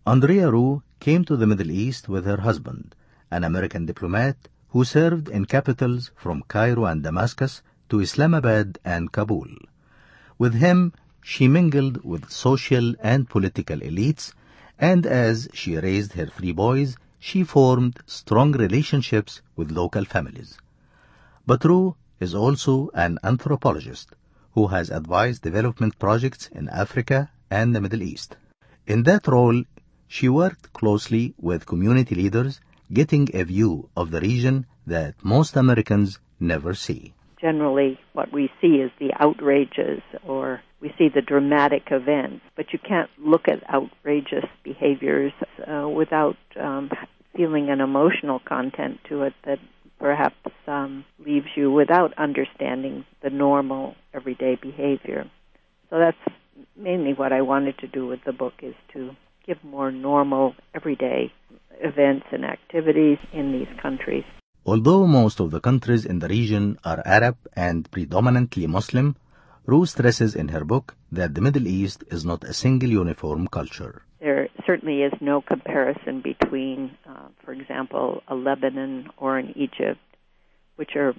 Andrea Rue came to the Middle East with her husband, an American diplomat who served in capitals from Cairo and Damascus to Islamabad and Kabul. With him, she mingled with social and political elites, and as she raised her 3 boys, she formed strong relationships with local families. But Rue is also an anthropologist who has advised development projects in Africa and the Middle East. In that role, she worked closely with community leaders, getting a view of the region that most Americans never see. Generally, what we see is the outrages, or we see the dramatic events, but you can't look at outrageous behaviors without feeling an emotional content to it that perhaps leaves you without understanding the normal, everyday behavior. So that's mainly what I wanted to do with the book, is to give more normal, everyday events and activities in these countries. Although most of the countries in the region are Arab and predominantly Muslim, Rue stresses in her book that the Middle East is not a single uniform culture. There certainly is no comparison between, for example, a Lebanon or an Egypt, which are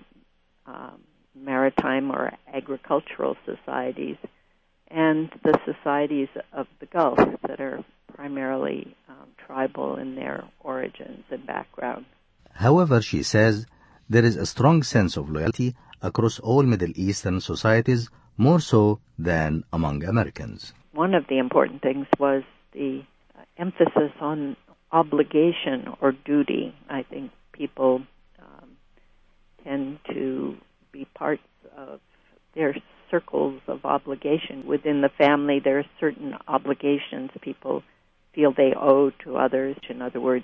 maritime or agricultural societies, and the societies of the Gulf that are primarily tribal in their origins and background. However, she says, there is a strong sense of loyalty across all Middle Eastern societies, more so than among Americans. One of the important things was the emphasis on obligation or duty. I think people tend to be parts of their circles of obligation. Within the family, there are certain obligations people feel they owe to others. In other words,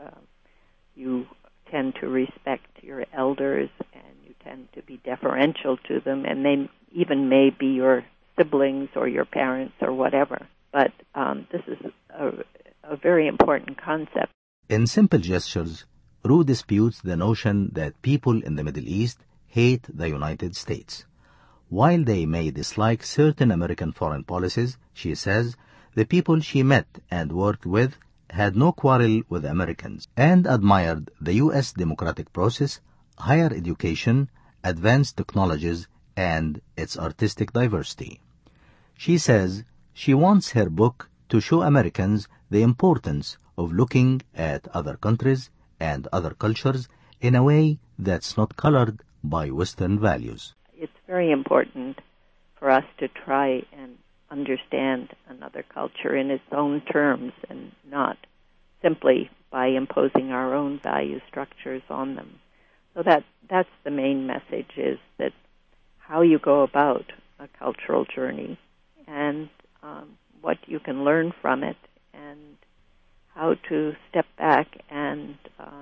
you tend to respect your elders, and you tend to be deferential to them, and they even may be your siblings or your parents or whatever. But this is a very important concept. In Simple Gestures, Rue disputes the notion that people in the Middle East hate the United States. While they may dislike certain American foreign policies, she says, the people she met and worked with had no quarrel with Americans and admired the U.S. democratic process, higher education, advanced technologies, and its artistic diversity. She says she wants her book to show Americans the importance of looking at other countries and other cultures in a way that's not colored by Western values. It's very important for us to try and understand another culture in its own terms and not simply by imposing our own value structures on them. So that's the main message, is that how you go about a cultural journey and what you can learn from it, and how to step back and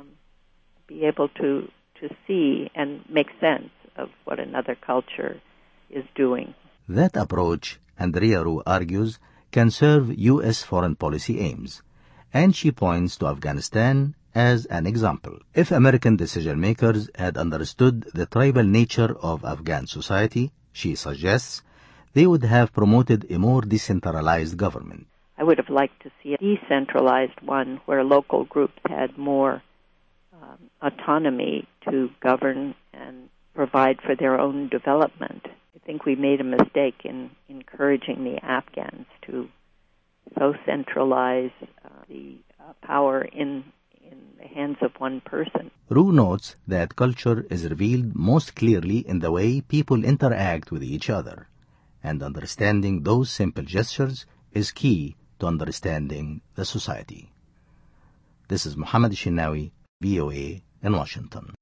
be able to see and make sense of what another culture is doing. That approach, Andrea Rue argues, can serve U.S. foreign policy aims, and she points to Afghanistan as an example. If American decision-makers had understood the tribal nature of Afghan society, she suggests, they would have promoted a more decentralized government. I would have liked to see a decentralized one where local groups had more autonomy to govern and provide for their own development. I think we made a mistake in encouraging the Afghans to so centralize the power in the hands of one person. Rue notes that culture is revealed most clearly in the way people interact with each other, and understanding those simple gestures is key to understanding the society. This is Muhammad Shinawi, VOA in Washington.